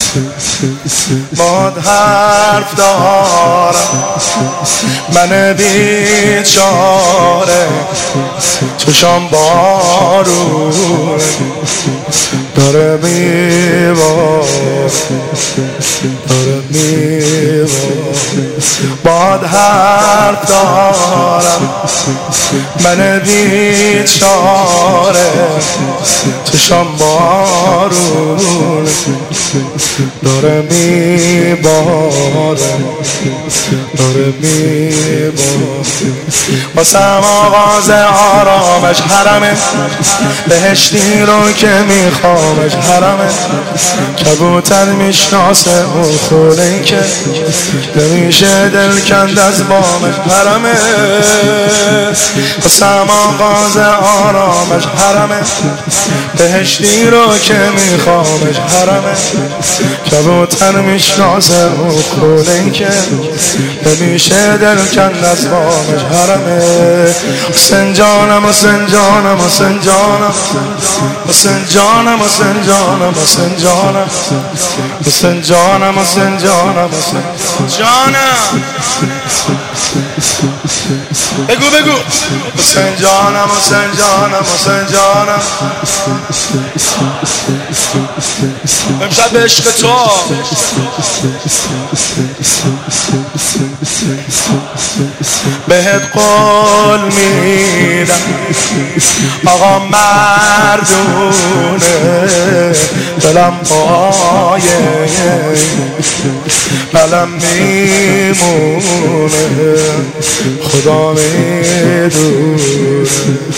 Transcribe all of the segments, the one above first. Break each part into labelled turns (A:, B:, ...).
A: باد حرف دارم من بیچاره، چشام بارون داره میباره، داره میباره. باد حرف دارم من بیچاره، چشام بارون داره میباره، داره میباره. واسم آغاز آرامش حرمه، بهشتی رو که میخوامش حرمه. کبوتر میشناسه اون خونه که نمیشه دل کند از بامش حرمه. واسم آغاز آرامش حرمه، بهشتی رو که میخوامش حرمه. کبوتر میشناسه اون خونه که نمیشه دل کند از بامش حرمه. حسین جانم، حسین جانم، حسین جانم، حسین جانم، حسین جانم، حسین جانم، حسین جانم، حسین جانم، حسین جانم. بگو بگو. حسین جانم، حسین جانم، حسین جانم. امشب به عشق تو بهت قول میدم آقا مردونه، دلم پایه قلم میمونه، خدا میدونه.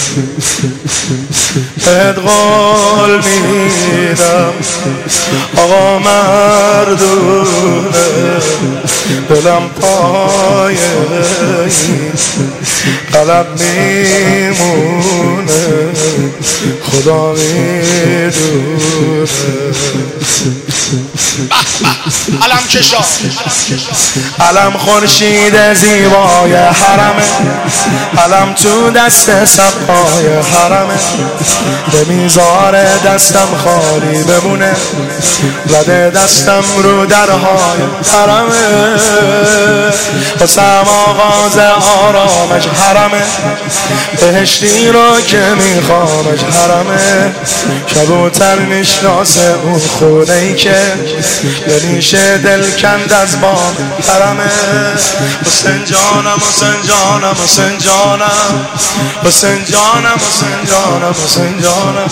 A: بهت قول میدم آقا مردونه، دلم پایه قلب میمونه، خدا میدونه. علم کشا، علم خورشید زیبای حرمه، علم تو دست صفای حرمه. نمیذاره دستم خالی بمونه، زده دستم رو درهای حرمه. واسم آغاز آرامش حرمه، بهشتی رو که میخوامش حرمه. کبوتر میشناسه اون خونه‌ای که نمیشه دل کند از بام حرمه. حسین جانم، حسین جانم، حسین جانم، حسین جانم، حسین جانم، حسین جانم.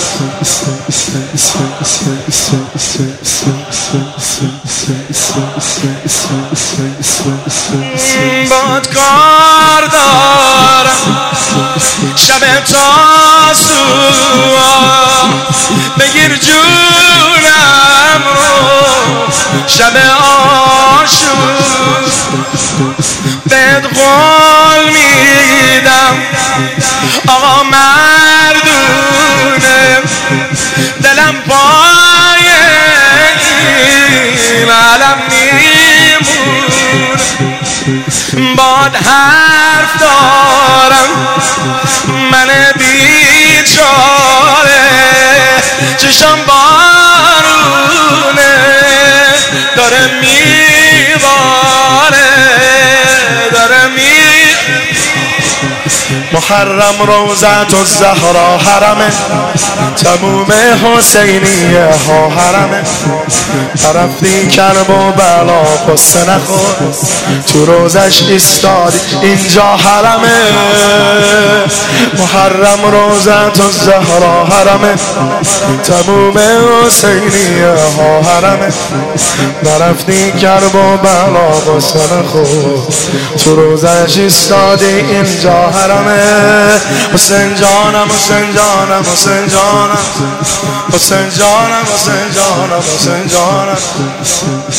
A: باد کار دارم شب تاسو، بگیر جونم رو شب آشور. بهت قول میدم آقا مردونه، دلم پایه این علم میمونه. باد حرف دارم من بیچاره، چشم بارونه داره میباره، داره محرم روزت الزهرا حرمه، تموم حسینیه ها حرمه. رفتی کرب و بلا قصه نخور، تو روزش ایستادی اینجا حرمه. محرم روزت الزهرا حرمه، تموم حسینیه ها حرمه. نرفتی کرب و بلا قصه نخور، تو روزش ایستادی اینجا حرمه. حسین جانم، حسین جانم، حسین جانم، حسین جانم، حسین جانم، حسین جانم.